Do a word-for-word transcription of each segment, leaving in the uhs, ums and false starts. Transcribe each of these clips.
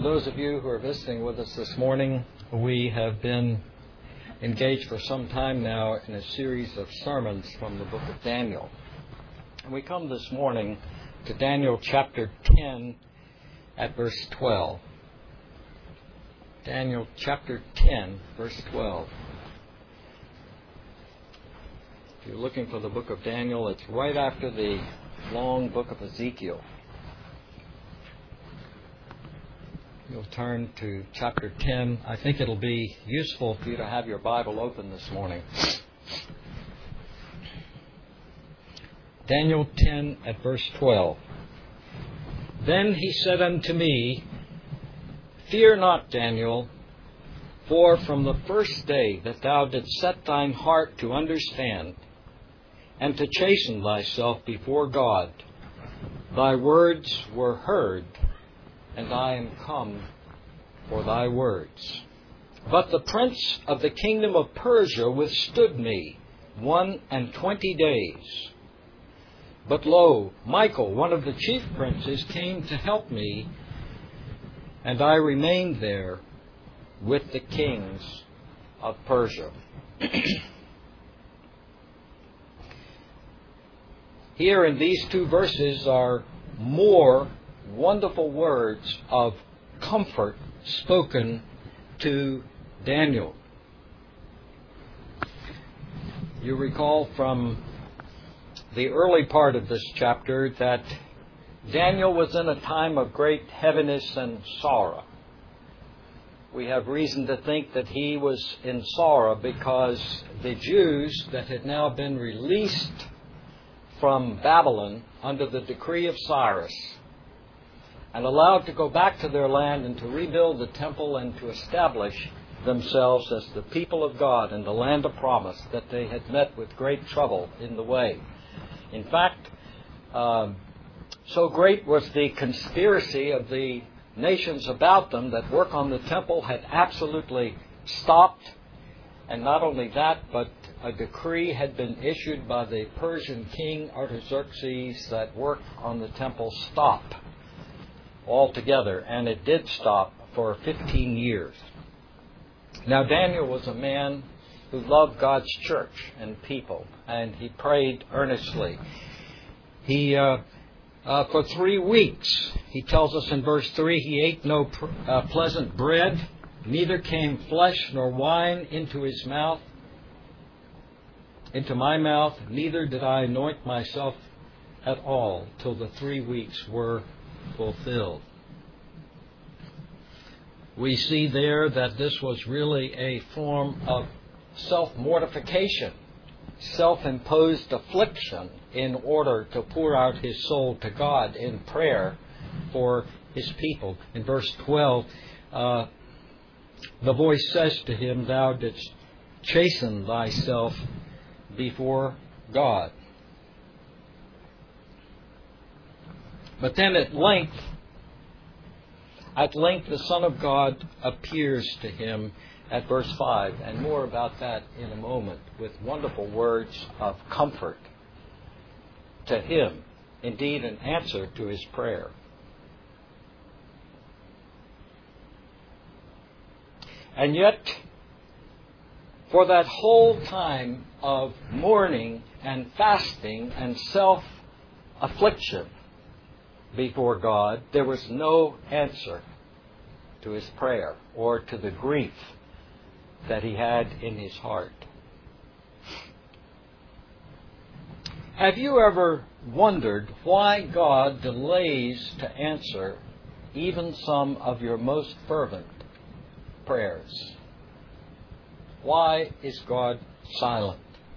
those of you who are visiting with us this morning, we have been engaged for some time now in a series of sermons from the book of Daniel. And we come this morning to Daniel chapter ten at verse twelve. Daniel chapter ten, verse twelve. If you're looking for the book of Daniel, it's right after the long book of Ezekiel. You'll turn to chapter ten. I think it'll be useful for you to have your Bible open this morning. Daniel ten at verse twelve. Then he said unto me, Fear not, Daniel, for from the first day that thou didst set thine heart to understand, and to chasten thyself before God, thy words were heard, and I am come for thy words. But the prince of the kingdom of Persia withstood me one and twenty days. But lo, Michael, one of the chief princes, came to help me, and I remained there with the kings of Persia. Here in these two verses are more wonderful words of comfort spoken to Daniel. You recall from the early part of this chapter that Daniel was in a time of great heaviness and sorrow. We have reason to think that he was in sorrow because the Jews that had now been released from Babylon under the decree of Cyrus and allowed to go back to their land and to rebuild the temple and to establish themselves as the people of God in the land of promise, that they had met with great trouble in the way. In fact, um, so great was the conspiracy of the nations about them that work on the temple had absolutely stopped. And not only that, but a decree had been issued by the Persian king Artaxerxes that work on the temple stop altogether. And it did stop for fifteen years. Now Daniel was a man who loved God's church and people, and he prayed earnestly. He, uh, uh, for three weeks, he tells us in verse three, he ate no pr- uh, pleasant bread, neither came flesh nor wine into his mouth, into my mouth, neither did I anoint myself at all till the three weeks were fulfilled. We see there that this was really a form of self-mortification, self-imposed affliction in order to pour out his soul to God in prayer for his people. In verse twelve, uh, the voice says to him, Thou didst chasten thyself before God. But then at length, at length the Son of God appears to him at verse five, and more about that in a moment, with wonderful words of comfort to him, indeed an answer to his prayer. And yet, for that whole time of mourning and fasting and self-affliction before God, there was no answer to his prayer or to the grief that he had in his heart. Have you ever wondered why God delays to answer even some of your most fervent prayers? Why is God silent?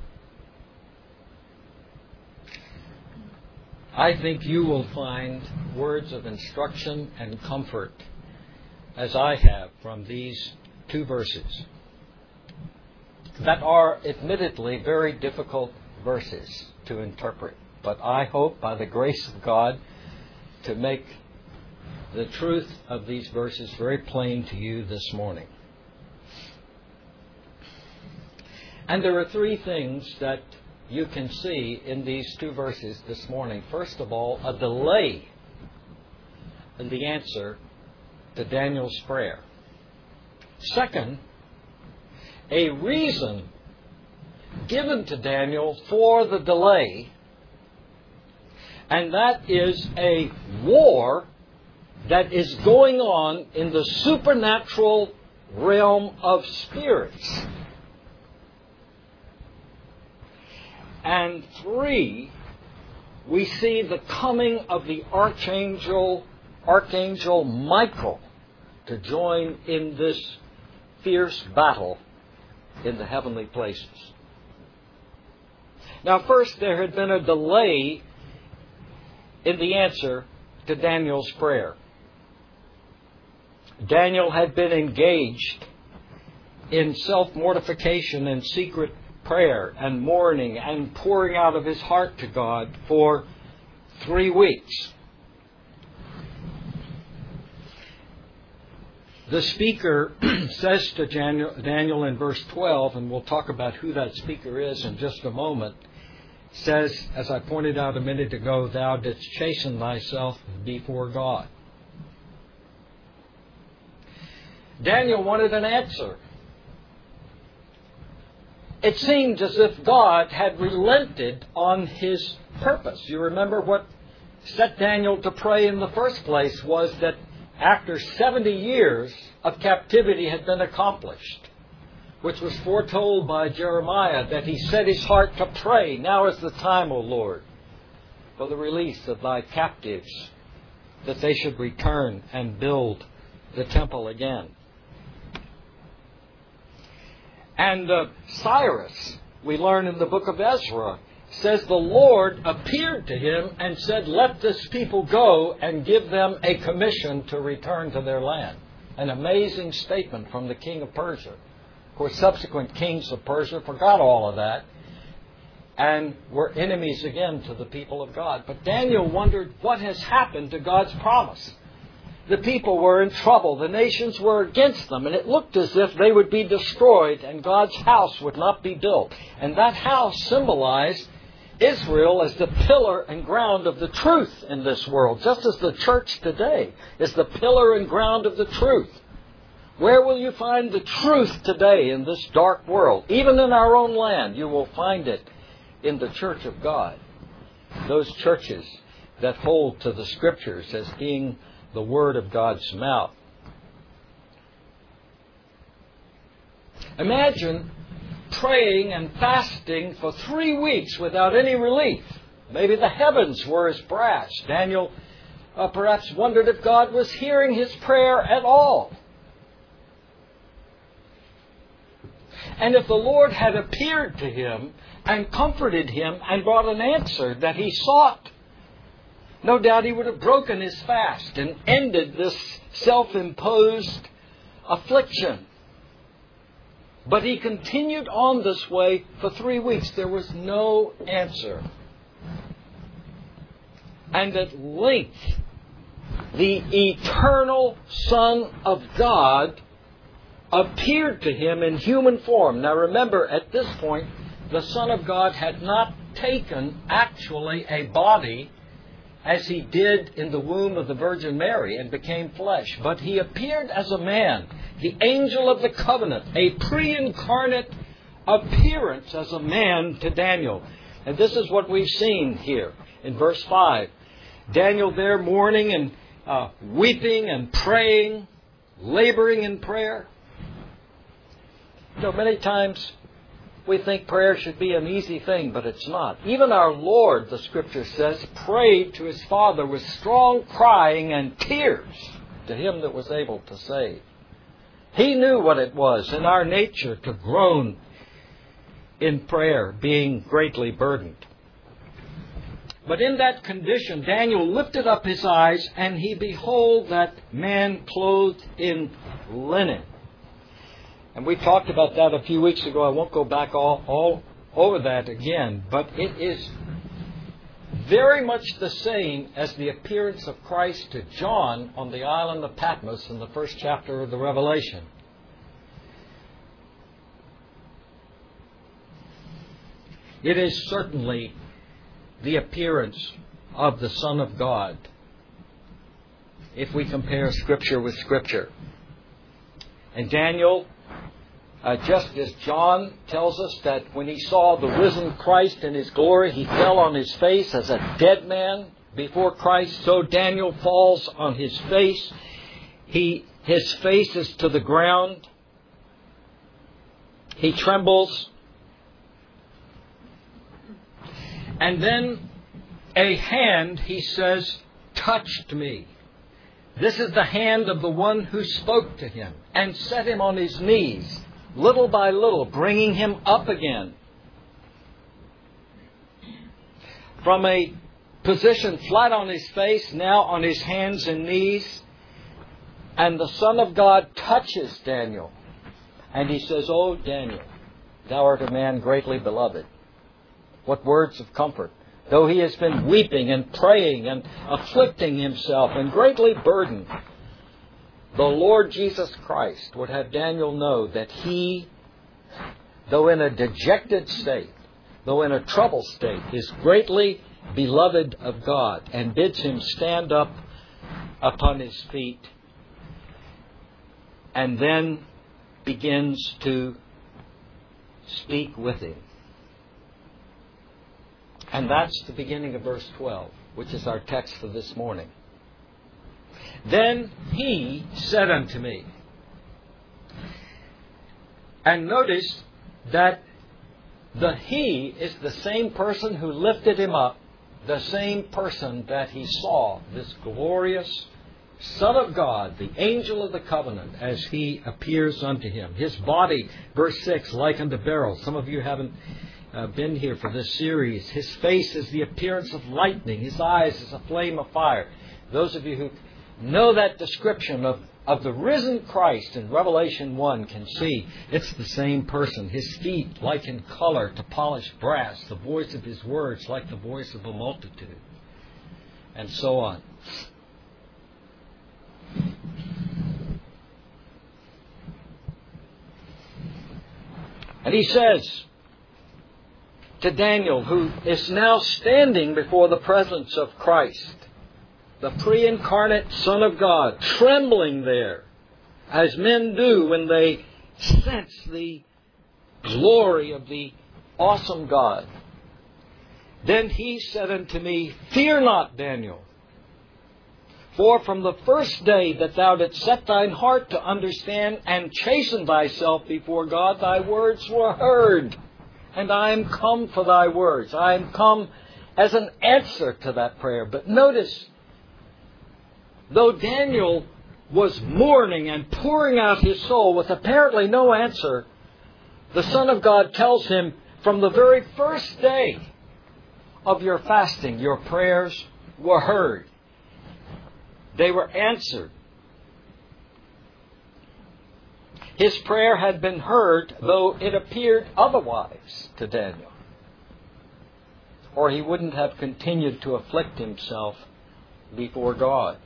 I think you will find words of instruction and comfort, as I have from these two verses, that are admittedly very difficult verses to interpret. But I hope by the grace of God to make the truth of these verses very plain to you this morning. And there are three things that you can see in these two verses this morning. First of all, a delay in the answer to Daniel's prayer. Second, a reason given to Daniel for the delay, and that is a war that is going on in the supernatural realm of spirits. And three, we see the coming of the archangel, Archangel Michael, to join in this fierce battle in the heavenly places. Now, first, there had been a delay in the answer to Daniel's prayer. Daniel had been engaged in self-mortification and secret prayer and mourning and pouring out of his heart to God for three weeks. The speaker says to Daniel in verse twelve, and we'll talk about who that speaker is in just a moment, says, as I pointed out a minute ago, thou didst chasten thyself before God. Daniel wanted an answer. It seemed as if God had relented on his purpose. You remember what set Daniel to pray in the first place was that after seventy years of captivity had been accomplished, which was foretold by Jeremiah, that he set his heart to pray, now is the time, O Lord, for the release of thy captives, that they should return and build the temple again. And uh, Cyrus, we learn in the book of Ezra, says the Lord appeared to him and said, let this people go and give them a commission to return to their land. An amazing statement from the king of Persia. Of course, subsequent kings of Persia forgot all of that and were enemies again to the people of God. But Daniel wondered what has happened to God's promise. The people were in trouble. The nations were against them. And it looked as if they would be destroyed and God's house would not be built. And that house symbolized Israel as the pillar and ground of the truth in this world, just as the church today is the pillar and ground of the truth. Where will you find the truth today in this dark world? Even in our own land, you will find it in the church of God. Those churches that hold to the Scriptures as being the word of God's mouth. Imagine praying and fasting for three weeks without any relief. Maybe the heavens were as brass. Daniel uh, perhaps wondered if God was hearing his prayer at all. And if the Lord had appeared to him and comforted him and brought an answer that he sought, no doubt he would have broken his fast and ended this self-imposed affliction. But he continued on this way for three weeks. There was no answer. And at length, the eternal Son of God appeared to him in human form. Now remember, at this point, the Son of God had not taken actually a body as he did in the womb of the Virgin Mary and became flesh. But he appeared as a man, the angel of the covenant, a pre-incarnate appearance as a man to Daniel. And this is what we've seen here in verse five. Daniel there mourning and uh, weeping and praying, laboring in prayer. You know, many times we think prayer should be an easy thing, but it's not. Even our Lord, the Scripture says, prayed to his Father with strong crying and tears to him that was able to save. He knew what it was in our nature to groan in prayer, being greatly burdened. But in that condition, Daniel lifted up his eyes, and he beheld that man clothed in linen. And we talked about that a few weeks ago. I won't go back all, all over that again. But it is very much the same as the appearance of Christ to John on the island of Patmos in the first chapter of the Revelation. It is certainly the appearance of the Son of God. if we compare Scripture with Scripture. And Daniel, uh, just as John tells us that when he saw the risen Christ in His glory, he fell on his face as a dead man before Christ, so Daniel falls on his face. He, his face is to the ground. He trembles. And then a hand, he says, touched me. This is the hand of the one who spoke to him and set him on his knees, little by little, bringing him up again from a position flat on his face, now on his hands and knees. And the Son of God touches Daniel. And he says, "O Daniel, thou art a man greatly beloved." What words of comfort. Though he has been weeping and praying and afflicting himself and greatly burdened, the Lord Jesus Christ would have Daniel know that he, though in a dejected state, though in a troubled state, is greatly beloved of God, and bids him stand up upon his feet, and then begins to speak with him. And that's the beginning of verse twelve, which is our text for this morning. Then he said unto me. And notice that the he is the same person who lifted him up, the same person that he saw, this glorious Son of God, the angel of the covenant, as he appears unto him. His body, verse six, like unto beryl. Some of you haven't uh, been here for this series. His face is the appearance of lightning. His eyes is a flame of fire. Those of you who know that description of, of the risen Christ in Revelation one can see it's the same person. His feet like in color to polished brass. The voice of his words like the voice of a multitude. And so on. And he says to Daniel, who is now standing before the presence of Christ, the pre-incarnate Son of God, trembling there, as men do when they sense the glory of the awesome God. Then he said unto me, "Fear not, Daniel, for from the first day that thou didst set thine heart to understand and chasten thyself before God, thy words were heard. And I am come for thy words." I am come as an answer to that prayer. But notice, though Daniel was mourning and pouring out his soul with apparently no answer, the Son of God tells him, from the very first day of your fasting, your prayers were heard. They were answered. His prayer had been heard, though it appeared otherwise to Daniel, or he wouldn't have continued to afflict himself before God.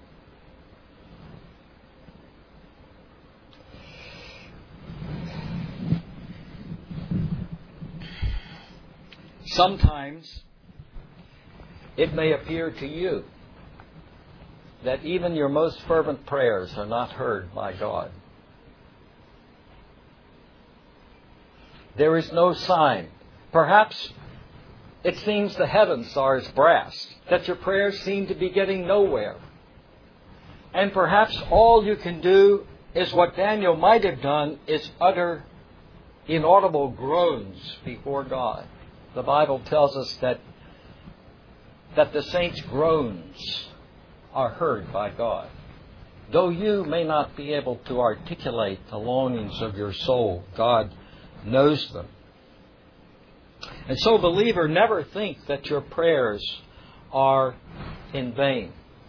Sometimes it may appear to you that even your most fervent prayers are not heard by God. There is no sign. Perhaps it seems the heavens are as brass, that your prayers seem to be getting nowhere. And perhaps all you can do is what Daniel might have done, is utter inaudible groans before God. The Bible tells us that, that the saints' groans are heard by God. Though you may not be able to articulate the longings of your soul, God knows them. And so, believer, never think that your prayers are in vain.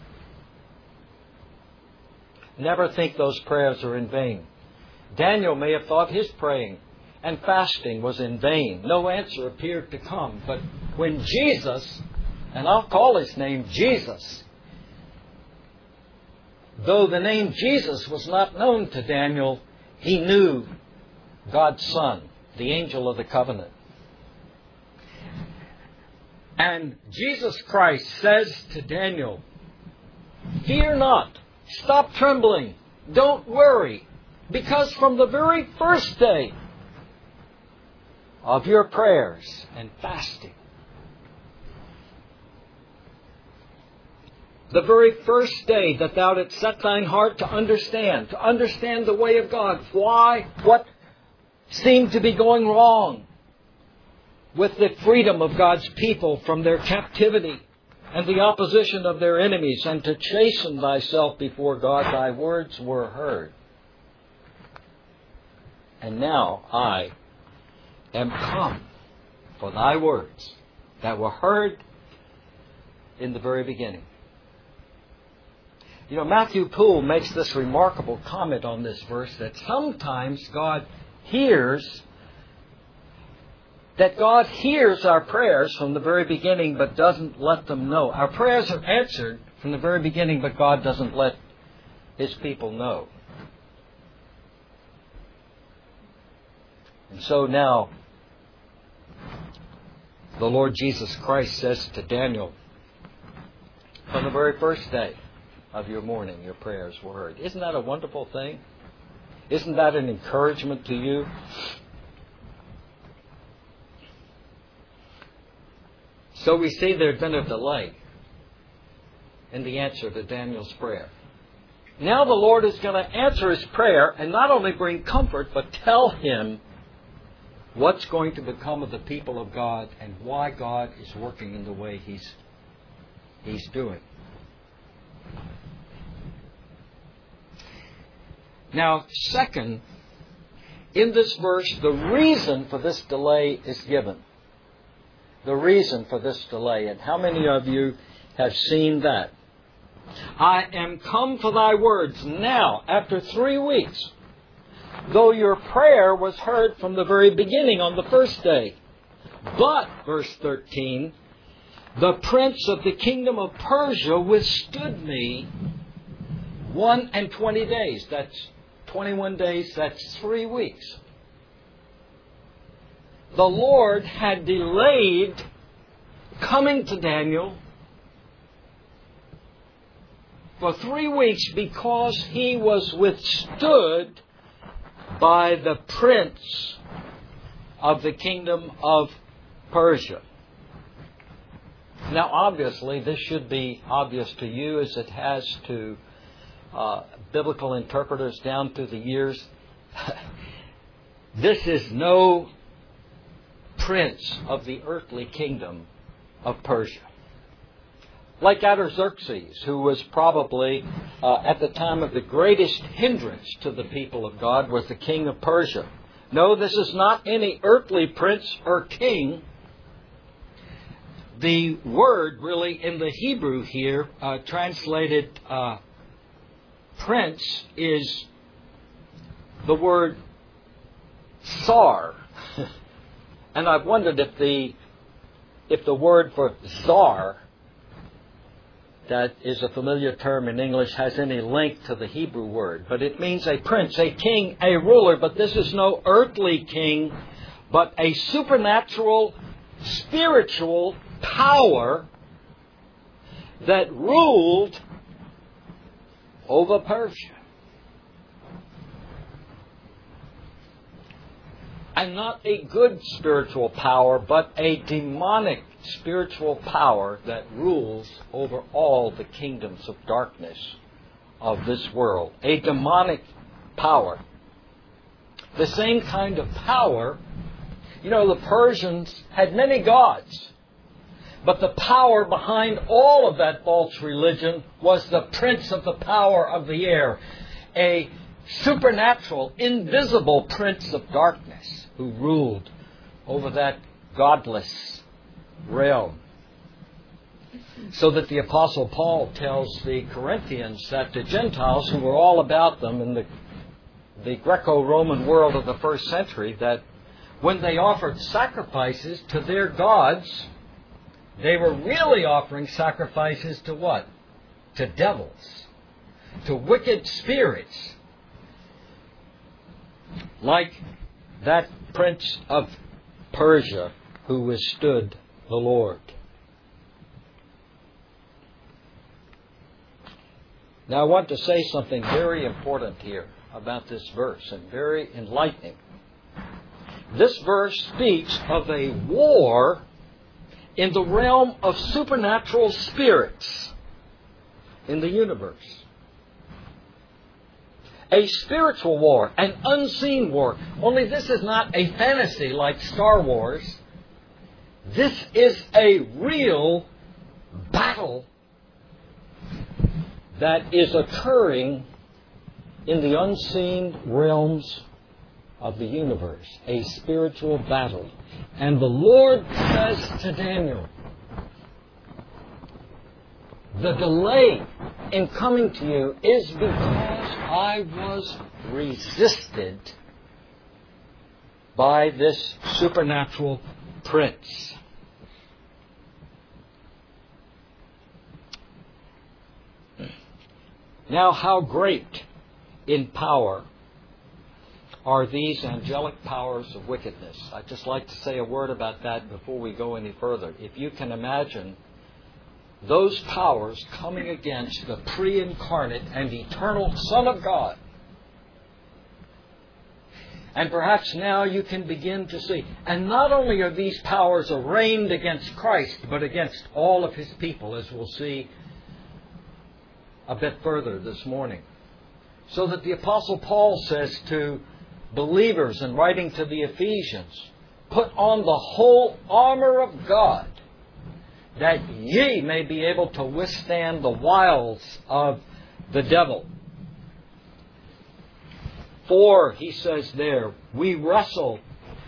Never think those prayers are in vain. Daniel may have thought his praying and fasting was in vain. No answer appeared to come. But when Jesus, and I'll call his name Jesus, though the name Jesus was not known to Daniel, he knew God's Son, the angel of the covenant. And Jesus Christ says to Daniel, Fear not. Stop trembling. Don't worry. Because from the very first day of your prayers and fasting, the very first day that thou didst set thine heart to understand, to understand the way of God, why, what seemed to be going wrong with the freedom of God's people from their captivity and the opposition of their enemies, and to chasten thyself before God, thy words were heard. And now I am come for thy words that were heard in the very beginning. You know, Matthew Poole makes this remarkable comment on this verse, that sometimes God hears, that God hears our prayers from the very beginning but doesn't let them know. Our prayers are answered from the very beginning, but God doesn't let His people know. And so now, the Lord Jesus Christ says to Daniel, from the very first day of your mourning, your prayers were heard. Isn't that a wonderful thing? Isn't that an encouragement to you? So we see there had been a delay in the answer to Daniel's prayer. Now the Lord is going to answer his prayer and not only bring comfort, but tell him what's going to become of the people of God and why God is working in the way He's, he's doing. Now, second, in this verse, the reason for this delay is given. The reason for this delay. And how many of you have seen that? I am come for thy words now, after three weeks, though your prayer was heard from the very beginning on the first day. But, verse thirteen, the prince of the kingdom of Persia withstood me one and twenty days. That's twenty-one days, that's three weeks. The Lord had delayed coming to Daniel for three weeks because he was withstood by the prince of the kingdom of Persia. Now, obviously, this should be obvious to you as it has to uh, biblical interpreters down through the years. This is no prince of the earthly kingdom of Persia. Like Artaxerxes, who was probably, uh, at the time of the greatest hindrance to the people of God, was the king of Persia. No, this is not any earthly prince or king. The word really in the Hebrew here, uh, translated uh, prince, is the word Tsar. And I've wondered if the if the word for czar, that is a familiar term in English, has any link to the Hebrew word. But it means a prince, a king, a ruler. But this is no earthly king, but a supernatural, spiritual power that ruled over Persia. And not a good spiritual power, but a demonic spiritual power that rules over all the kingdoms of darkness of this world. A demonic power. The same kind of power. You know, the Persians had many gods. But the power behind all of that false religion was the prince of the power of the air. A supernatural, invisible prince of darkness who ruled over that godless realm. So that the Apostle Paul tells the Corinthians that the Gentiles, who were all about them in the, the Greco-Roman world of the first century, that when they offered sacrifices to their gods, they were really offering sacrifices to what? To devils. To wicked spirits. Like that prince of Persia who withstood the Lord. Now I want to say something very important here about this verse, and very enlightening. This verse speaks of a war in the realm of supernatural spirits in the universe. A spiritual war, an unseen war. Only this is not a fantasy like Star Wars. This is a real battle that is occurring in the unseen realms of the universe. A spiritual battle. And the Lord says to Daniel, the delay in coming to you is because I was resisted by this supernatural prince. Now, how great in power are these angelic powers of wickedness? I'd just like to say a word about that before we go any further. If you can imagine those powers coming against the pre-incarnate and eternal Son of God. And perhaps now you can begin to see. And not only are these powers arraigned against Christ, but against all of His people, as we'll see a bit further this morning. So that the Apostle Paul says to believers in writing to the Ephesians, put on the whole armor of God, that ye may be able to withstand the wiles of the devil. For, he says there, we wrestle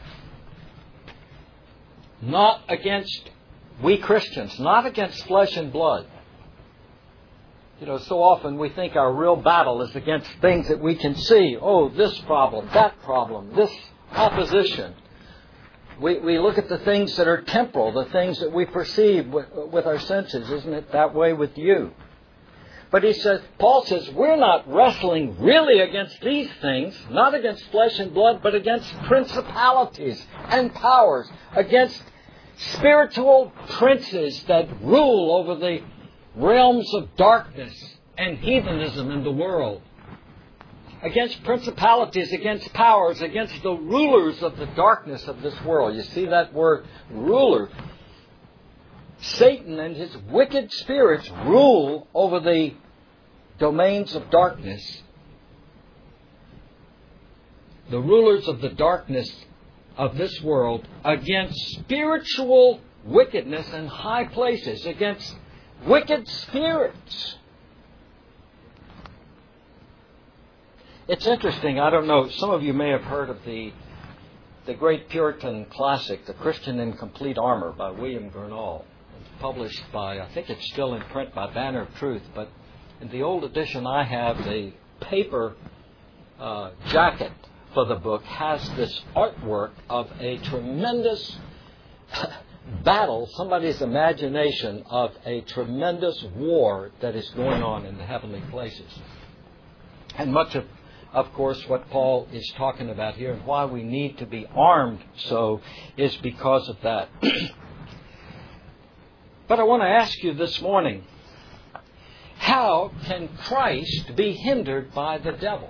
not against, we Christians, not against flesh and blood. You know, so often we think our real battle is against things that we can see. Oh, this problem, that problem, this opposition. We we look at the things that are temporal, the things that we perceive with, with our senses. Isn't it that way with you? But he says, Paul says, we're not wrestling really against these things, not against flesh and blood, but against principalities and powers, against spiritual princes that rule over the realms of darkness and heathenism in the world. Against principalities, against powers, against the rulers of the darkness of this world. You see that word ruler? Satan and his wicked spirits rule over the domains of darkness. The rulers of the darkness of this world against spiritual wickedness in high places, against wicked spirits. It's interesting, I don't know, some of you may have heard of the the great Puritan classic, The Christian in Complete Armor by William Gurnall. It's published by, I think it's still in print, by Banner of Truth, but in the old edition I have, the paper uh, jacket for the book has this artwork of a tremendous battle, somebody's imagination of a tremendous war that is going on in the heavenly places. And much of Of course, what Paul is talking about here and why we need to be armed so is because of that. But I want to ask you this morning, how can Christ be hindered by the devil?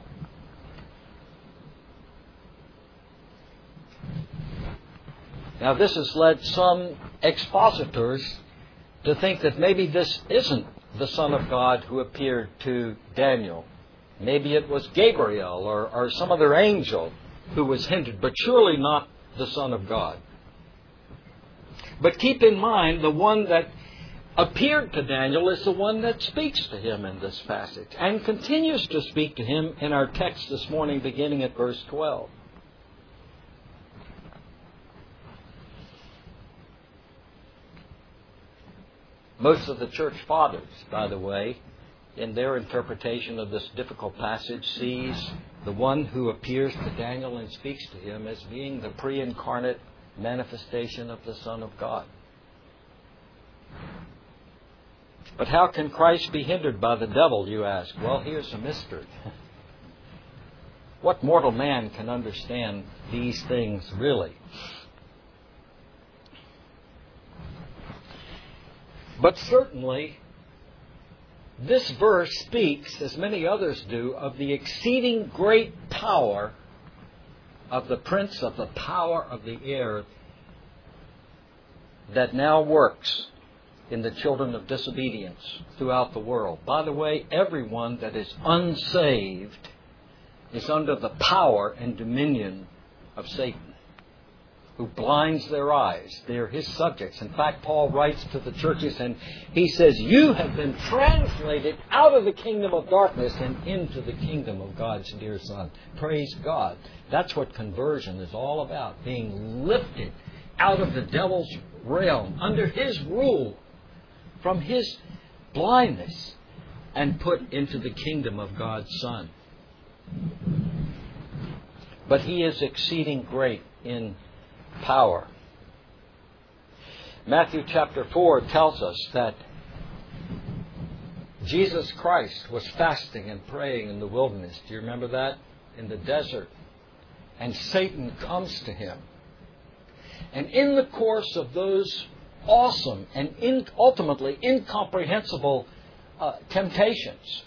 Now, this has led some expositors to think that maybe this isn't the Son of God who appeared to Daniel. Maybe it was Gabriel or, or some other angel who was hindered, but surely not the Son of God. But keep in mind, the one that appeared to Daniel is the one that speaks to him in this passage and continues to speak to him in our text this morning, beginning at verse twelve. Most of the church fathers, by the way, in their interpretation of this difficult passage, sees the one who appears to Daniel and speaks to him as being the pre-incarnate manifestation of the Son of God. But how can Christ be hindered by the devil, you ask? Well, here's a mystery. What mortal man can understand these things really? But certainly, this verse speaks, as many others do, of the exceeding great power of the prince of the power of the air that now works in the children of disobedience throughout the world. By the way, everyone that is unsaved is under the power and dominion of Satan, who blinds their eyes. They're his subjects. In fact, Paul writes to the churches and he says, you have been translated out of the kingdom of darkness and into the kingdom of God's dear Son. Praise God. That's what conversion is all about, being lifted out of the devil's realm, under his rule, from his blindness, and put into the kingdom of God's Son. But he is exceeding great in power. Matthew chapter four tells us that Jesus Christ was fasting and praying in the wilderness. Do you remember that? In the desert. And Satan comes to him. And in the course of those awesome and in, ultimately incomprehensible uh, temptations,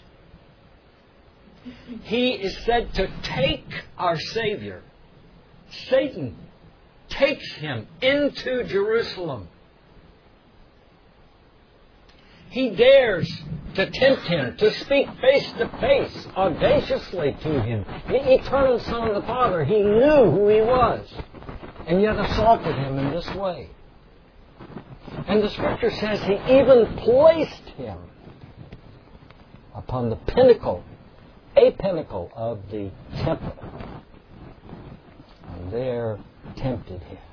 he is said to take our Savior. Satan takes him into Jerusalem. He dares to tempt him, to speak face to face, audaciously to him. The eternal Son of the Father, he knew who he was, and yet assaulted him in this way. And the Scripture says he even placed him upon the pinnacle, a pinnacle of the temple, and there tempted him.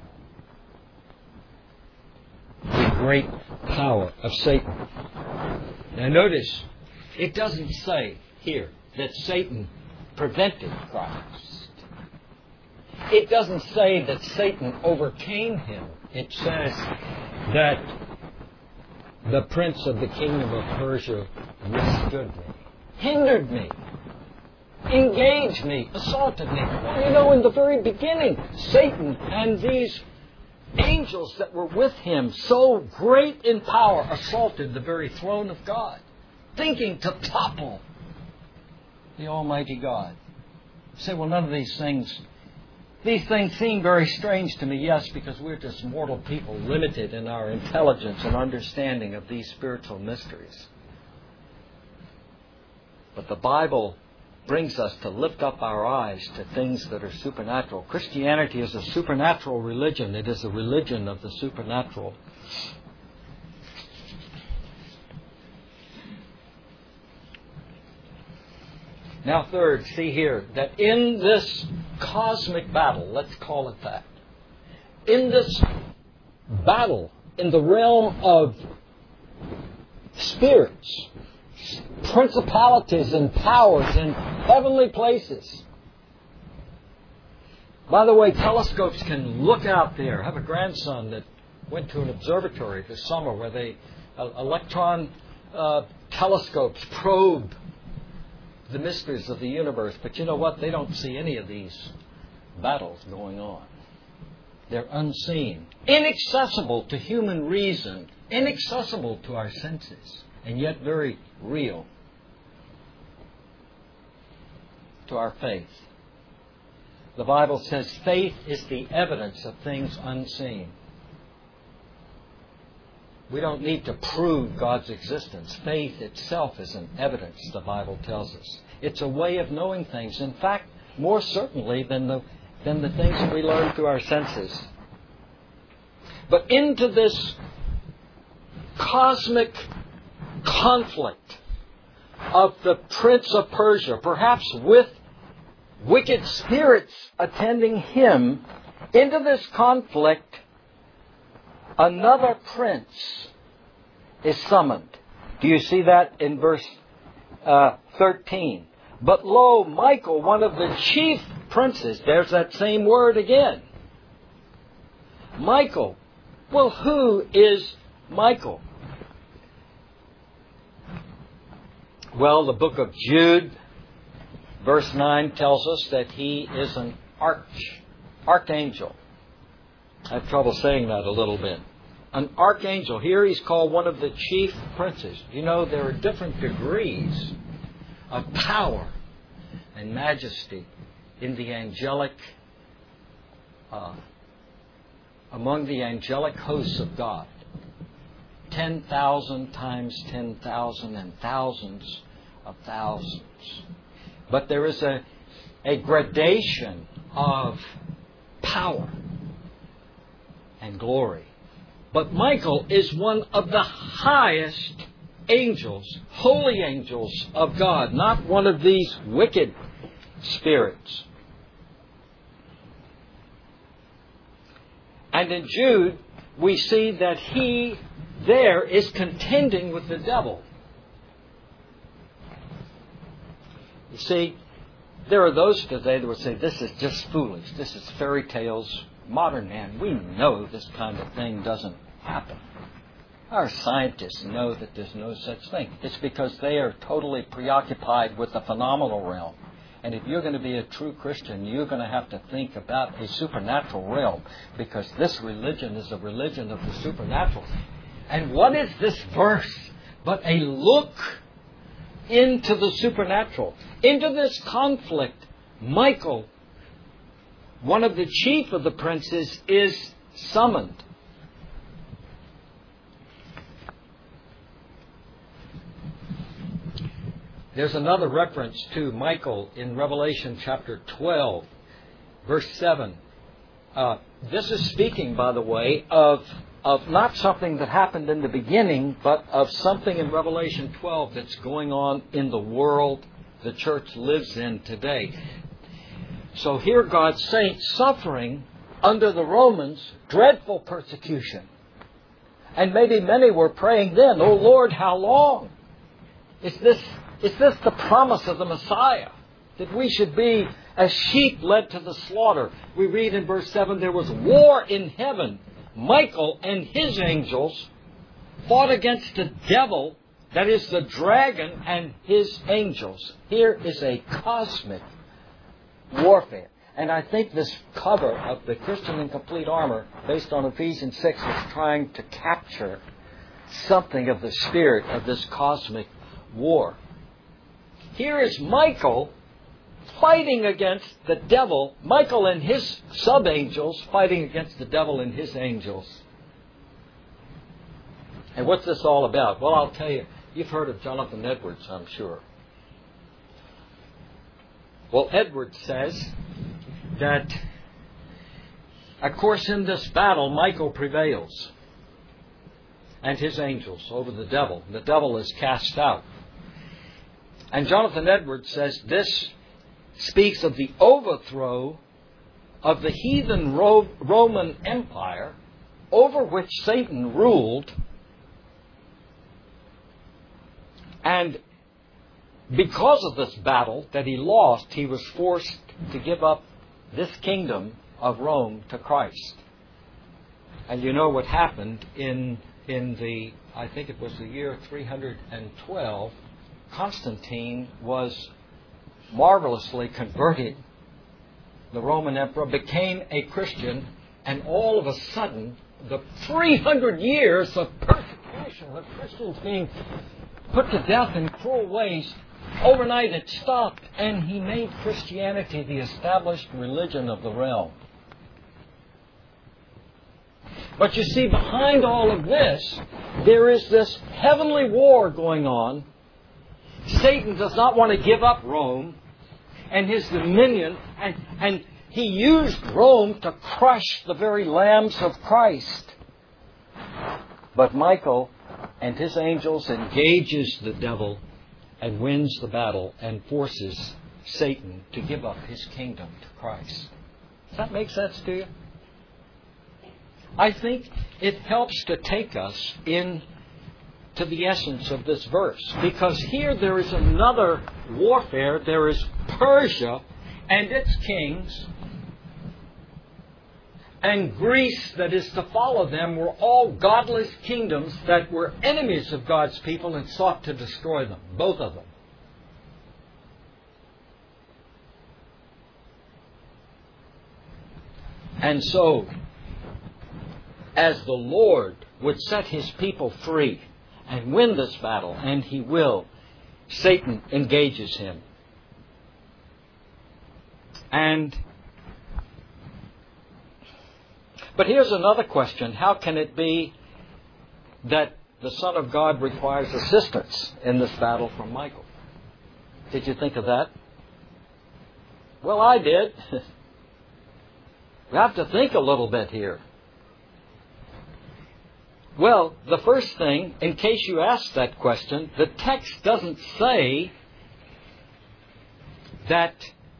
The great power of Satan. Now notice, it doesn't say here that Satan prevented Christ. It doesn't say that Satan overcame him. It says that the prince of the kingdom of Persia withstood me, hindered me, engaged me, assaulted me. Well, you know, in the very beginning, Satan and these angels that were with him, so great in power, assaulted the very throne of God, thinking to topple the Almighty God. You say, well, none of these things, these things seem very strange to me. Yes, because we're just mortal people, limited in our intelligence and understanding of these spiritual mysteries. But the Bible brings us to lift up our eyes to things that are supernatural. Christianity is a supernatural religion. It is a religion of the supernatural. Now, third, see here that in this cosmic battle, let's call it that, in this battle in the realm of spirits, principalities and powers in heavenly places. By the way, telescopes can look out there. I have a grandson that went to an observatory this summer where they uh, electron uh, telescopes probe the mysteries of the universe. But you know what? They don't see any of these battles going on. They're unseen, inaccessible to human reason, inaccessible to our senses, and yet very real to our faith. The Bible says faith is the evidence of things unseen. We don't need to prove God's existence. Faith itself is an evidence, the Bible tells us. It's a way of knowing things. In fact, more certainly than the, than the things that we learn through our senses. But into this cosmic conflict of the Prince of Persia, perhaps with wicked spirits attending him, into this conflict, another prince is summoned. Do you see that in verse uh, thirteen? But lo, Michael, one of the chief princes, there's that same word again. Michael. Well, who is Michael? Well, the book of Jude, verse nine, tells us that he is an arch, archangel. I have trouble saying that a little bit. an archangel. Here he's called one of the chief princes. You know, there are different degrees of power and majesty in the angelic, uh, among the angelic hosts of God. Ten thousand times ten thousand and thousands of thousands. But there is a, a gradation of power and glory. But Michael is one of the highest angels, holy angels of God, not one of these wicked spirits. And in Jude, we see that he there is contending with the devil. You see, there are those today that would say, this is just foolish. This is fairy tales. Modern man, we know this kind of thing doesn't happen. Our scientists know that there's no such thing. It's because they are totally preoccupied with the phenomenal realm. And if you're going to be a true Christian, you're going to have to think about a supernatural realm, because this religion is a religion of the supernatural. And what is this verse but a look into the supernatural, into this conflict? Michael, one of the chief of the princes, is summoned. There's another reference to Michael in Revelation chapter twelve, verse seven. Uh, this is speaking, by the way, of, of not something that happened in the beginning, but of something in Revelation twelve that's going on in the world the church lives in today. So here God's saints suffering under the Romans dreadful persecution. And maybe many were praying then, "Oh Lord, how long? Is this, is this the promise of the Messiah? That we should be as sheep led to the slaughter?" We read in verse seven, there was war in heaven. Michael and his angels fought against the devil, that is the dragon, and his angels. Here is a cosmic warfare. And I think this cover of the Christian in Complete Armor, based on Ephesians six, is trying to capture something of the spirit of this cosmic war. Here is Michael fighting against the devil, Michael and his sub-angels fighting against the devil and his angels. And what's this all about? Well, I'll tell you, you've heard of Jonathan Edwards, I'm sure. Well, Edwards says that, of course, in this battle, Michael prevails and his angels over the devil. The devil is cast out. And Jonathan Edwards says this speaks of the overthrow of the heathen Ro- Roman Empire over which Satan ruled. And because of this battle that he lost, he was forced to give up this kingdom of Rome to Christ. And you know what happened in in the, I think it was the year three hundred twelve, Constantine was marvelously converted. The Roman emperor became a Christian, and all of a sudden, the three hundred years of persecution of Christians being put to death in cruel ways, overnight it stopped, and he made Christianity the established religion of the realm. But you see, behind all of this, there is this heavenly war going on. Satan does not want to give up Rome and his dominion, and, and he used Rome to crush the very lambs of Christ. But Michael and his angels engages the devil and wins the battle and forces Satan to give up his kingdom to Christ. Does that make sense to you? I think it helps to take us in to the essence of this verse, because here there is another warfare. There is Persia and its kings, and Greece that is to follow them were all godless kingdoms that were enemies of God's people and sought to destroy them, both of them. And so, as the Lord would set his people free and win this battle, and he will. Satan engages him. And but here's another question. How can it be that the Son of God requires assistance in this battle from Michael? Did you think of that? Well, I did. We have to think a little bit here. Well, the first thing, in case you ask that question, the text doesn't say that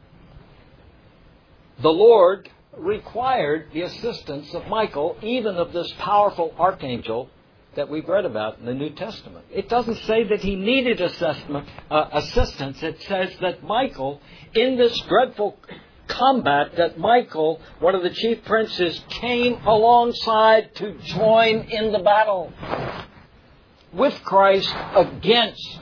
the Lord required the assistance of Michael, even of this powerful archangel that we've read about in the New Testament. It doesn't say that he needed assessment, uh, assistance. It says that Michael, in this dreadful combat, that Michael, one of the chief princes, came alongside to join in the battle with Christ against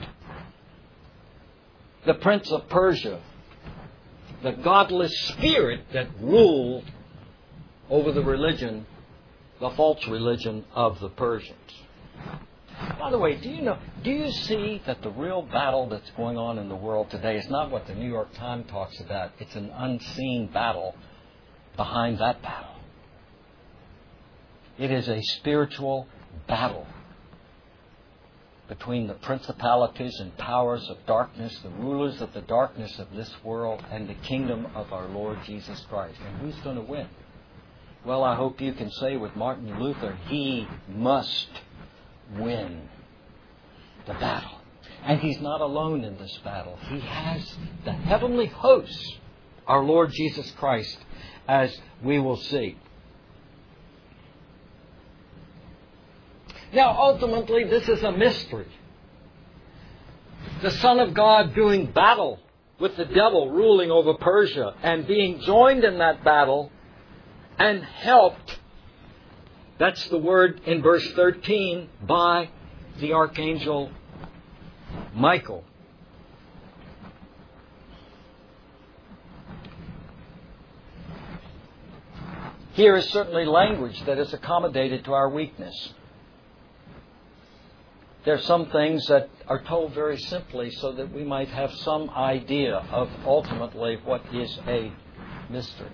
the prince of Persia, the godless spirit that ruled over the religion, the false religion of the Persians. By the way, do you know, do you see that the real battle that's going on in the world today is not what the New York Times talks about? It's an unseen battle behind that battle. It is a spiritual battle between the principalities and powers of darkness, the rulers of the darkness of this world, and the kingdom of our Lord Jesus Christ. And who's going to win? Well, I hope you can say with Martin Luther, he must win the battle. And he's not alone in this battle. He has the heavenly hosts, our Lord Jesus Christ, as we will see. Now, ultimately, this is a mystery. The Son of God doing battle with the devil ruling over Persia and being joined in that battle and helped, that's the word in verse thirteen, by the archangel Michael. Here is certainly language that is accommodated to our weakness. There are some things that are told very simply so that we might have some idea of ultimately what is a mystery.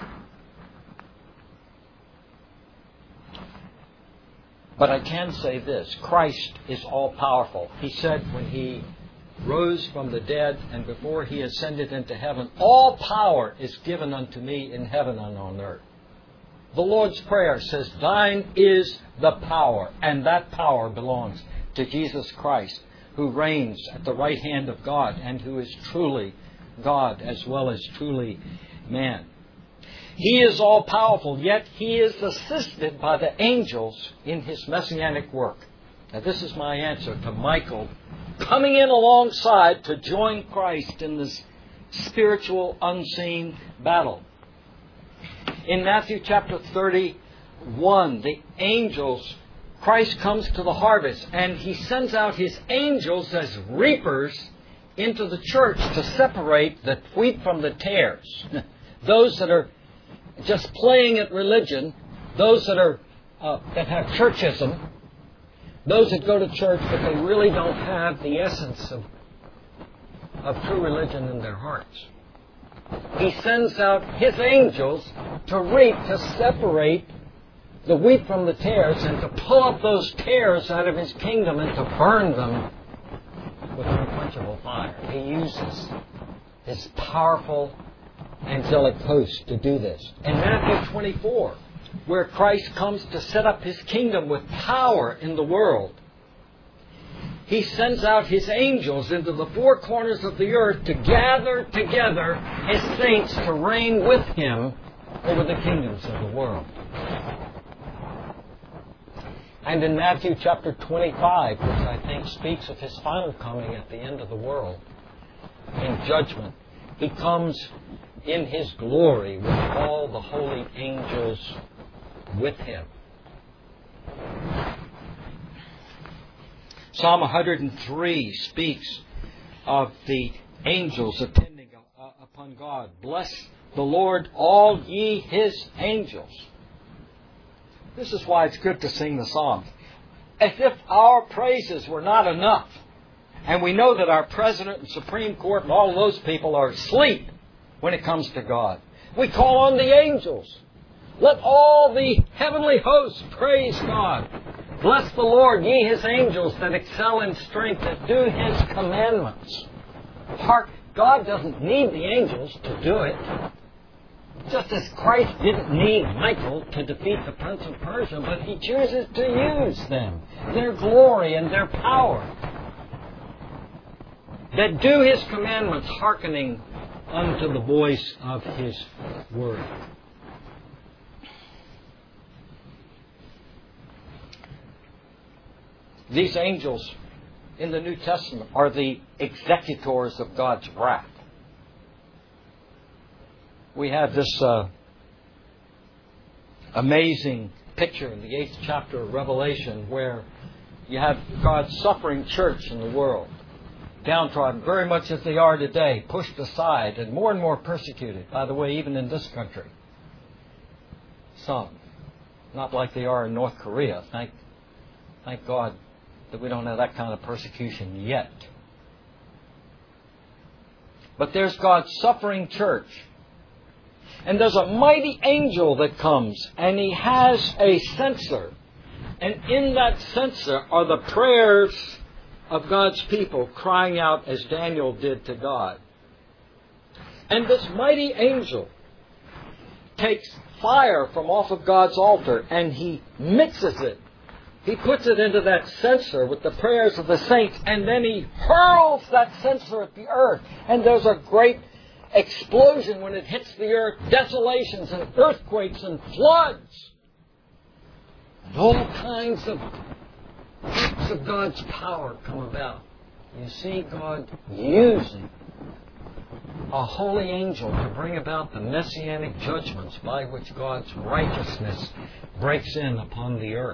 But I can say this, Christ is all-powerful. He said when He rose from the dead and before He ascended into heaven, all power is given unto me in heaven and on earth. The Lord's Prayer says, thine is the power, and that power belongs to Jesus Christ, who reigns at the right hand of God and who is truly God as well as truly man. He is all-powerful, yet He is assisted by the angels in His messianic work. Now this is my answer to Michael coming in alongside to join Christ in this spiritual unseen battle. In Matthew chapter thirty-one, the angels, Christ comes to the harvest and He sends out His angels as reapers into the church to separate the wheat from the tares. Those that are just playing at religion, those that are uh, that have churchism, those that go to church but they really don't have the essence of, of true religion in their hearts. He sends out His angels to reap, to separate the wheat from the tares and to pull up those tares out of His kingdom and to burn them with an unquenchable fire. He uses His powerful angelic host to do this. In Matthew twenty-four, where Christ comes to set up His kingdom with power in the world, He sends out His angels into the four corners of the earth to gather together His saints to reign with Him over the kingdoms of the world. And in Matthew chapter twenty-five, which I think speaks of His final coming at the end of the world, in judgment, He comes in His glory with all the holy angels with Him. Psalm one hundred three speaks of the angels attending uh, upon God. Bless the Lord, all ye His angels. This is why it's good to sing the Psalms. As if our praises were not enough. And we know that our President and Supreme Court and all those people are asleep when it comes to God. We call on the angels. Let all the heavenly hosts praise God. Bless the Lord, ye His angels that excel in strength, that do His commandments. Hark, God doesn't need the angels to do it. Just as Christ didn't need Michael to defeat the Prince of Persia, but He chooses to use them, their glory and their power, that do His commandments, hearkening unto the voice of His word. These angels in the New Testament are the executors of God's wrath. We have this uh, amazing picture in the eighth chapter of Revelation where you have God's suffering church in the world, downtrodden, very much as they are today, pushed aside and more and more persecuted. By the way, even in this country. Some. Not like they are in North Korea. Thank, thank God that we don't have that kind of persecution yet. But there's God's suffering church. And there's a mighty angel that comes, and he has a censer. And in that censer are the prayers of God's people crying out as Daniel did to God. And this mighty angel takes fire from off of God's altar and he mixes it. He puts it into that censer with the prayers of the saints, and then he hurls that censer at the earth. And there's a great explosion when it hits the earth, desolations and earthquakes and floods. And all kinds of acts of God's power come about. You see God using a holy angel to bring about the messianic judgments by which God's righteousness breaks in upon the earth.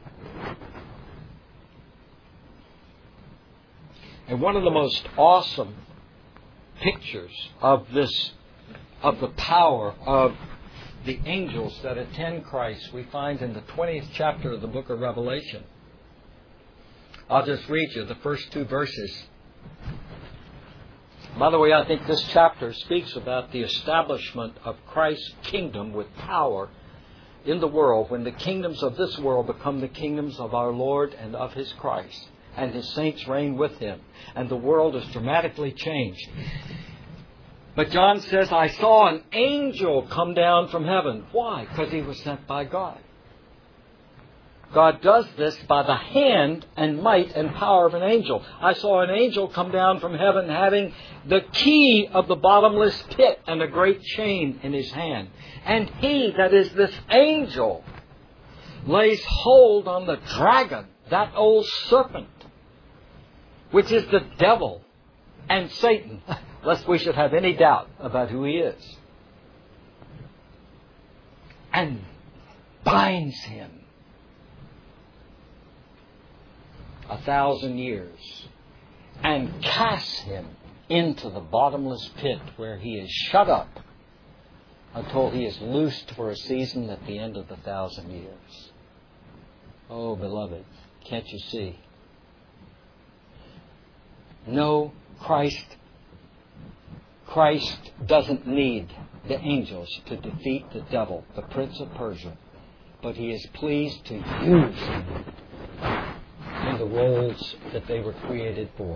And one of the most awesome pictures of this, of the power of the angels that attend Christ, we find in the twentieth chapter of the book of Revelation. I'll just read you the first two verses. By the way, I think this chapter speaks about the establishment of Christ's kingdom with power in the world, when the kingdoms of this world become the kingdoms of our Lord and of His Christ, and His saints reign with Him, and the world is dramatically changed. But John says, I saw an angel come down from heaven. Why? Because he was sent by God. God does this by the hand and might and power of an angel. I saw an angel come down from heaven having the key of the bottomless pit and a great chain in his hand. And he, that is this angel, lays hold on the dragon, that old serpent, which is the devil and Satan, lest we should have any doubt about who he is, and binds him a thousand years, and casts him into the bottomless pit, where he is shut up until he is loosed for a season at the end of the thousand years. Oh, beloved, can't you see? No, Christ, Christ doesn't need the angels to defeat the devil, the prince of Persia, but He is pleased to use them in the roles that they were created for.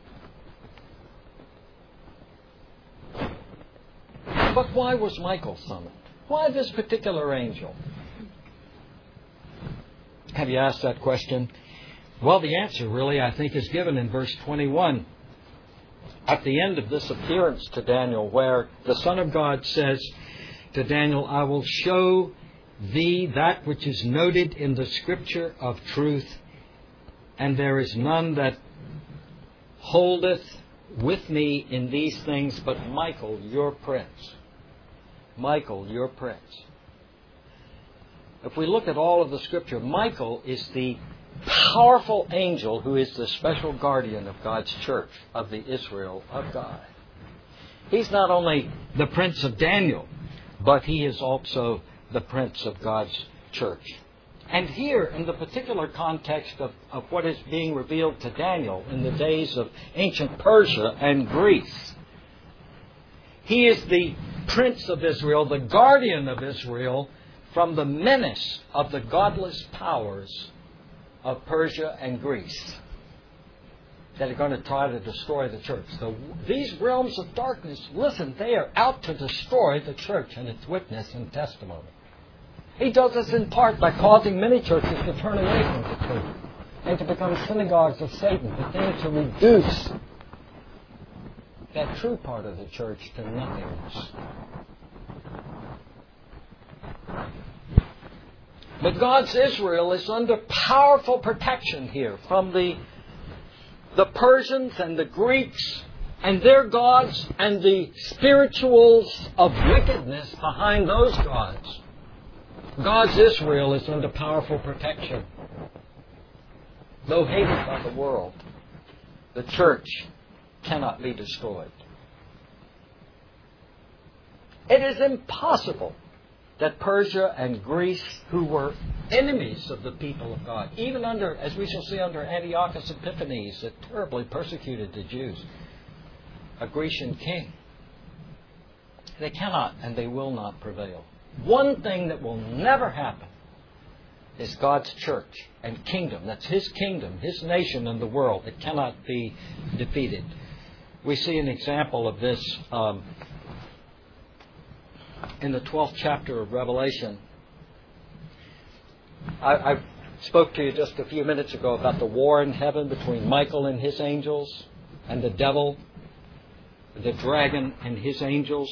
But why was Michael summoned? Why this particular angel? Have you asked that question? Well, the answer really, I think, is given in verse twenty-one. At the end of this appearance to Daniel, where the Son of God says to Daniel, I will show thee that which is noted in the Scripture of truth, and there is none that holdeth with me in these things but Michael, your prince. Michael, your prince. If we look at all of the Scripture, Michael is the powerful angel who is the special guardian of God's church, of the Israel of God. He's not only the prince of Daniel, but he is also the prince of God's church. And here, in the particular context of, of what is being revealed to Daniel in the days of ancient Persia and Greece, he is the prince of Israel, the guardian of Israel, from the menace of the godless powers of Persia and Greece that are going to try to destroy the church. So these realms of darkness, listen, they are out to destroy the church and its witness and testimony. He does this in part by causing many churches to turn away from the truth and to become synagogues of Satan, but then to reduce that true part of the church to nothingness. But God's Israel is under powerful protection here from the, the Persians and the Greeks and their gods and the spirituals of wickedness behind those gods. God's Israel is under powerful protection. Though hated by the world, the church cannot be destroyed. It is impossible that Persia and Greece, who were enemies of the people of God, even under, as we shall see under Antiochus Epiphanes, that terribly persecuted the Jews, a Grecian king, they cannot and they will not prevail. One thing that will never happen is God's church and kingdom. That's His kingdom, His nation in the world. It cannot be defeated. We see an example of this um, in the twelfth chapter of Revelation. I, I spoke to you just a few minutes ago about the war in heaven between Michael and his angels and the devil, the dragon and his angels.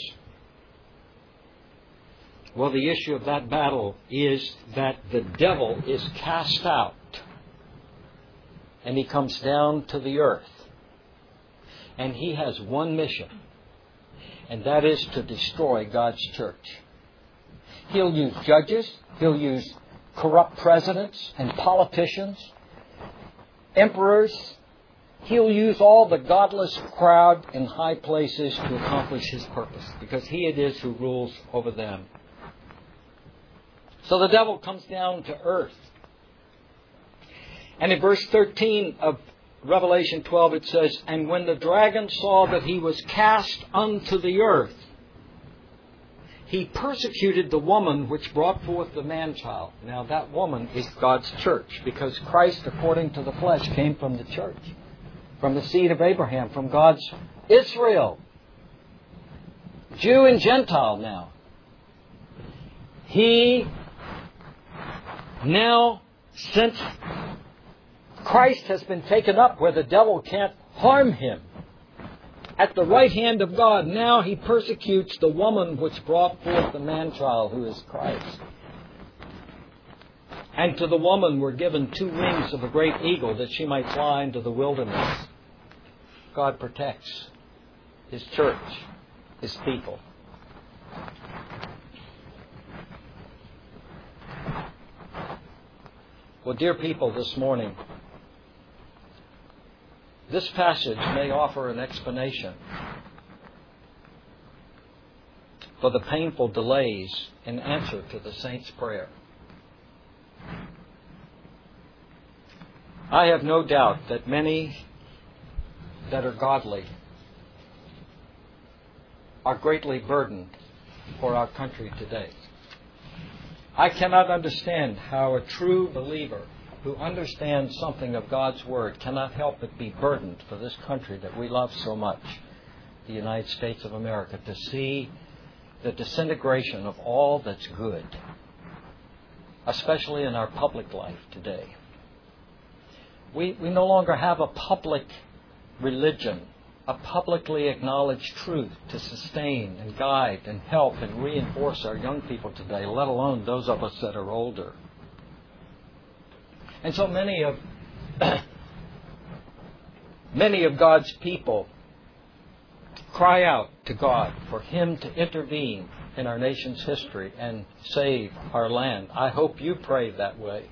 Well, the issue of that battle is that the devil is cast out and he comes down to the earth. And he has one mission, and that is to destroy God's church. He'll use judges, he'll use corrupt presidents and politicians, emperors. He'll use all the godless crowd in high places to accomplish his purpose, because he it is who rules over them. So the devil comes down to earth. And in verse thirteen of Revelation twelve it says, "And when the dragon saw that he was cast unto the earth, he persecuted the woman which brought forth the man-child." Now that woman is God's church, because Christ, according to the flesh, came from the church, from the seed of Abraham, from God's Israel, Jew and Gentile now. He now, since Christ has been taken up where the devil can't harm him, at the right hand of God, now he persecutes the woman which brought forth the man-child, who is Christ. And to the woman were given two wings of a great eagle, that she might fly into the wilderness. God protects His church, His people. Well, dear people, this morning, this passage may offer an explanation for the painful delays in answer to the saint's prayer. I have no doubt that many that are godly are greatly burdened for our country today. I cannot understand how a true believer who understands something of God's Word cannot help but be burdened for this country that we love so much, the United States of America, to see the disintegration of all that's good, especially in our public life today. We, we no longer have a public religion, a publicly acknowledged truth to sustain and guide and help and reinforce our young people today, let alone those of us that are older. And so many of many of God's people cry out to God for Him to intervene in our nation's history and save our land. I hope you pray that way.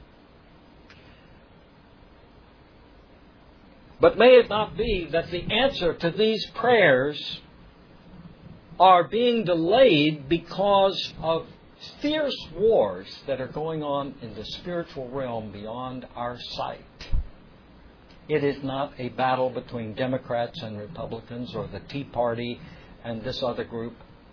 But may it not be that the answer to these prayers are being delayed because of fierce wars that are going on in the spiritual realm beyond our sight. It is not a battle between Democrats and Republicans or the Tea Party and this other group.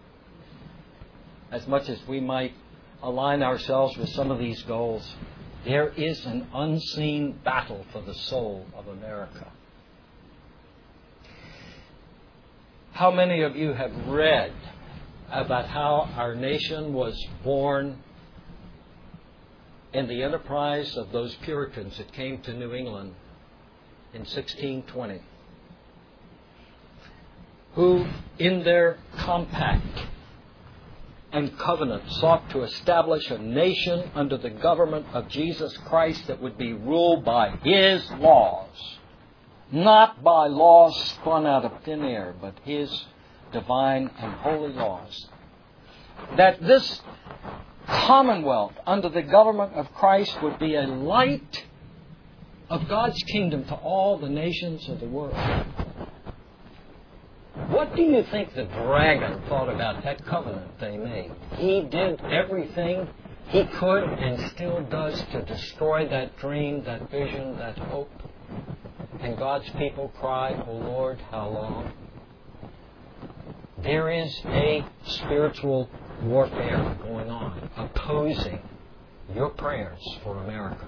As much as we might align ourselves with some of these goals, there is an unseen battle for the soul of America. How many of you have read about how our nation was born in the enterprise of those Puritans that came to New England in sixteen twenty, who in their compact and covenant sought to establish a nation under the government of Jesus Christ that would be ruled by His laws, not by laws spun out of thin air, but His divine and holy laws. That this commonwealth under the government of Christ would be a light of God's kingdom to all the nations of the world. What do you think the dragon thought about that covenant they made? He did everything he could and still does to destroy that dream, that vision, that hope. And God's people cry, "O Lord, how long?" There is a spiritual warfare going on, opposing your prayers for America.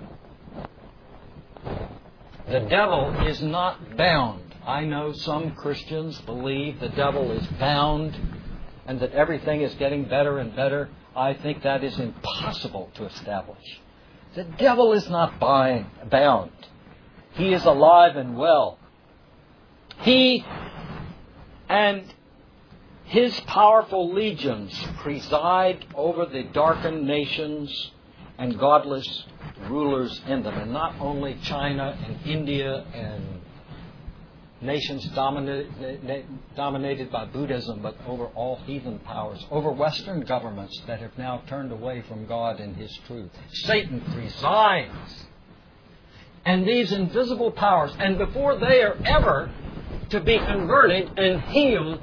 The devil is not bound. I know some Christians believe the devil is bound and that everything is getting better and better. I think that is impossible to establish. The devil is not bind, bound. He is alive and well. He and his powerful legions preside over the darkened nations and godless rulers in them. And not only China and India and nations dominated, dominated by Buddhism, but over all heathen powers, over Western governments that have now turned away from God and His truth. Satan presides. And these invisible powers, and before they are ever to be converted and healed,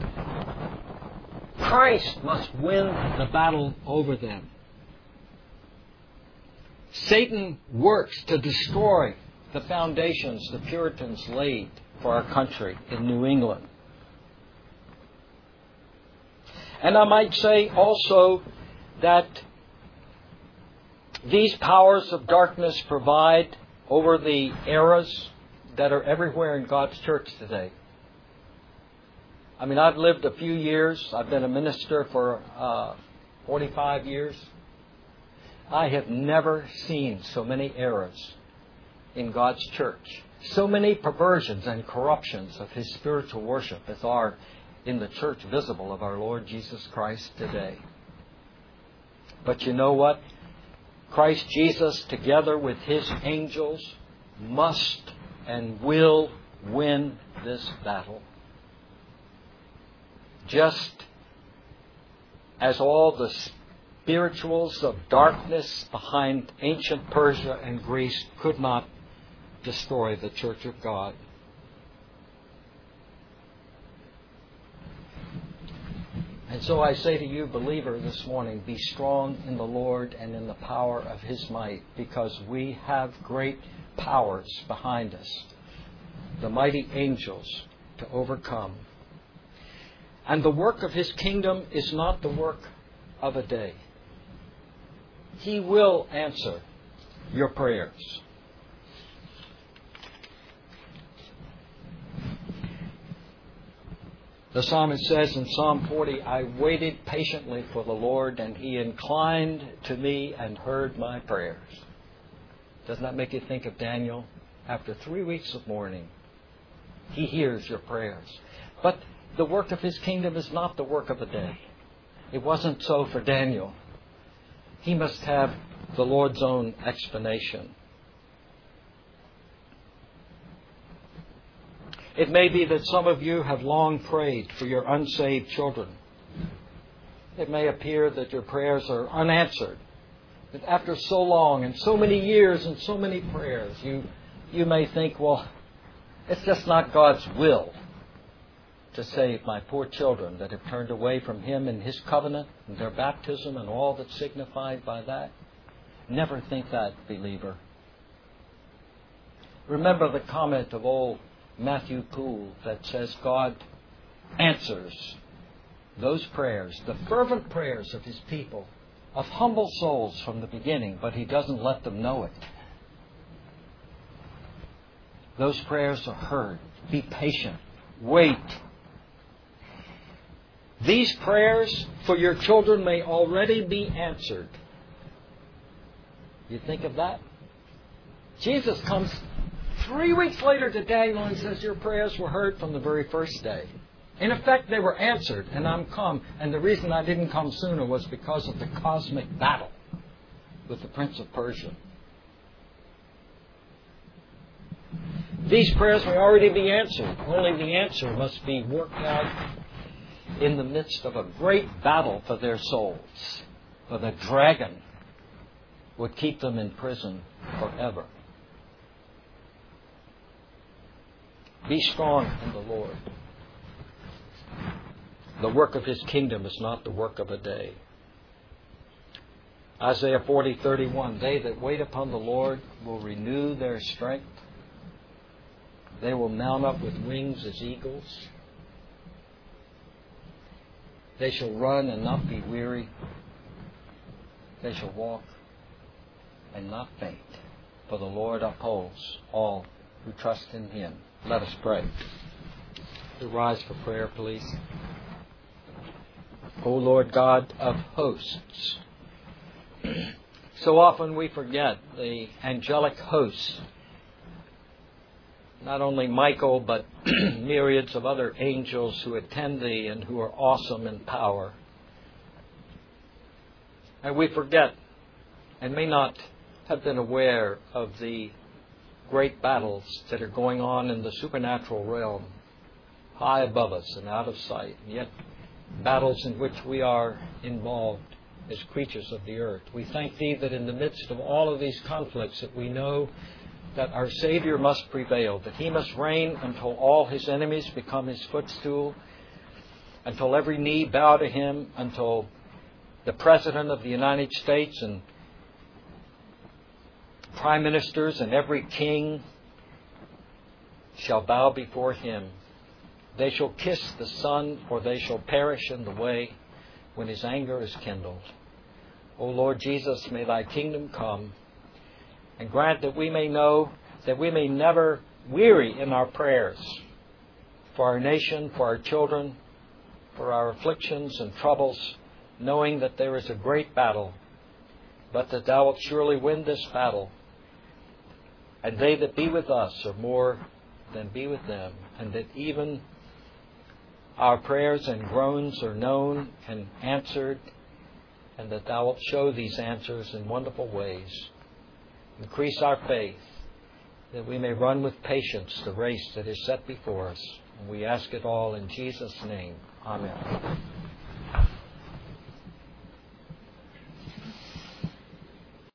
Christ must win the battle over them. Satan works to destroy the foundations the Puritans laid for our country in New England. And I might say also that these powers of darkness provide over the errors that are everywhere in God's church today. I mean, I've lived a few years. I've been a minister for uh, forty-five years. I have never seen so many errors in God's church. So many perversions and corruptions of His spiritual worship as are in the church visible of our Lord Jesus Christ today. But you know what? Christ Jesus, together with His angels, must and will win this battle. Just as all the spirituals of darkness behind ancient Persia and Greece could not destroy the church of God. And so I say to you, believer, this morning, be strong in the Lord and in the power of His might, because we have great powers behind us, the mighty angels, to overcome. And the work of His kingdom is not the work of a day. He will answer your prayers. The psalmist says in Psalm forty, I waited patiently for the Lord, and He inclined to me and heard my prayers. Doesn't that make you think of Daniel? After three weeks of mourning, He hears your prayers. But the work of His kingdom is not the work of a day. It wasn't so for Daniel. He must have the Lord's own explanation. It may be that some of you have long prayed for your unsaved children. It may appear that your prayers are unanswered. That after so long and so many years and so many prayers, you, you may think, well, it's just not God's will. to save my poor children that have turned away from Him and His covenant and their baptism and all that's signified by that. Never think that, believer. Remember the comment of old Matthew Poole that says God answers those prayers, the fervent prayers of His people, of humble souls from the beginning, but He doesn't let them know it. Those prayers are heard. Be patient. Wait. These prayers for your children may already be answered. You think of that? Jesus comes three weeks later to Daniel and says, your prayers were heard from the very first day. In effect, they were answered, and I'm come. And the reason I didn't come sooner was because of the cosmic battle with the Prince of Persia. These prayers may already be answered. Only the answer must be worked out in the midst of a great battle for their souls. For the dragon would keep them in prison forever. Be strong in the Lord. The work of His kingdom is not the work of a day. Isaiah forty thirty-one, they that wait upon the Lord will renew their strength. They will mount up with wings as eagles. They shall run and not be weary. They shall walk and not faint. For the Lord upholds all who trust in Him. Let us pray. To rise for prayer, please. O Lord God of hosts, so often we forget the angelic hosts, not only Michael, but myriads of other angels who attend Thee and who are awesome in power. And we forget and may not have been aware of the great battles that are going on in the supernatural realm, high above us and out of sight, and yet battles in which we are involved as creatures of the earth. We thank Thee that in the midst of all of these conflicts that we know that our Savior must prevail, that He must reign until all His enemies become His footstool, until every knee bow to Him, until the President of the United States and prime ministers and every king shall bow before Him. They shall kiss the Son, or they shall perish in the way when His anger is kindled. O Lord Jesus, may Thy kingdom come, and grant that we may know, that we may never weary in our prayers for our nation, for our children, for our afflictions and troubles, knowing that there is a great battle, but that Thou wilt surely win this battle. And they that be with us are more than be with them, and that even our prayers and groans are known and answered, and that Thou wilt show these answers in wonderful ways. Increase our faith, that we may run with patience the race that is set before us. And we ask it all in Jesus' name. Amen.